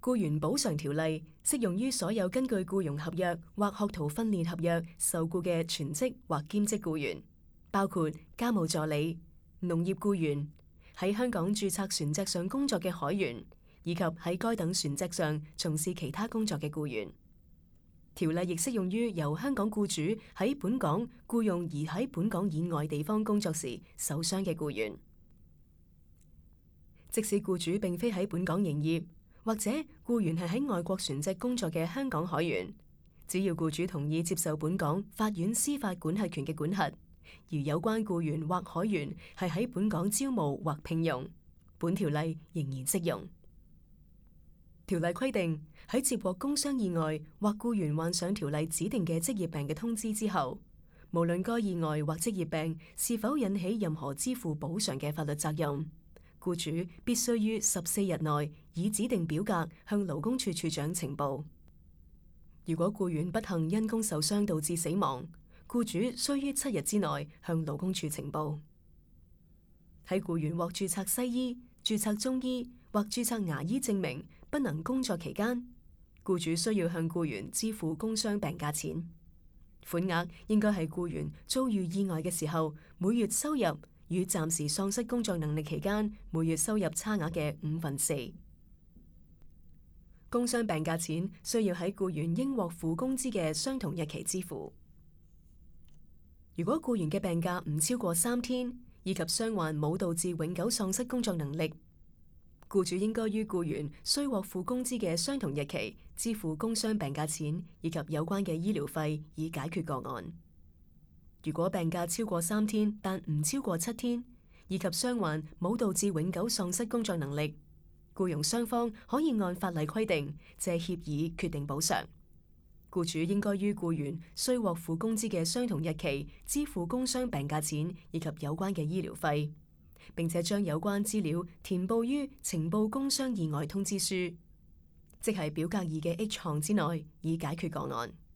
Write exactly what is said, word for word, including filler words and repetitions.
僱員補償條例適用於所有根據僱傭合約或學徒訓練合約受僱嘅全職或兼職僱員，包括家務助理、農業僱員、喺香港註冊船隻上工作嘅海員，以及喺該等船隻上從事其他工作嘅僱員。條例亦適用於由香港僱主喺本港僱用而喺本港以外地方工作時受傷嘅僱員。即使僱主並非喺本港營業，或者僱員係喺外國船隻工作嘅香港海員，只要僱主同意接受本港法院司法管轄權嘅管轄，而有關僱員或海員係喺本港招募或聘用，本條例仍然適用。條例規定，喺接獲工傷意外或僱員患上條例指定嘅職業病嘅通知之後，無論該意外或職業病是否引起任何支付補償嘅法律責任，僱主必須於十四日內以指定表格向勞工處處長呈報。如果僱員不幸因工受傷導致死亡，僱主須於七日之內向勞工處呈報。喺僱員獲註冊西醫、註冊中醫或註冊牙醫證明不能工作期間，僱主需要向僱員支付工傷病假錢，款額應該係僱員遭遇意外嘅時候每月收入與暫時喪失工作能力期間每月收入差額嘅五分四。工傷病假錢需要喺僱員應獲付工資嘅相同日期支付。如果僱員嘅病假唔超過三天，以及傷患冇導致永久喪失工作能力，僱主應該於僱員需獲付工資嘅相同日期支付工傷病假錢以及有關嘅醫療費，以解決個案。如果病假超過三天，但唔超過七天，以及傷患冇導致永久喪失工作能力，僱傭雙方可以按法例規定借協議決定補償。僱主應該於僱員需獲付工資嘅相同日期支付工傷病假錢以及有關嘅醫療費，並且將有關資料填報於呈報工傷意外通知書，即係表格二嘅 H 項之內，以解決個案。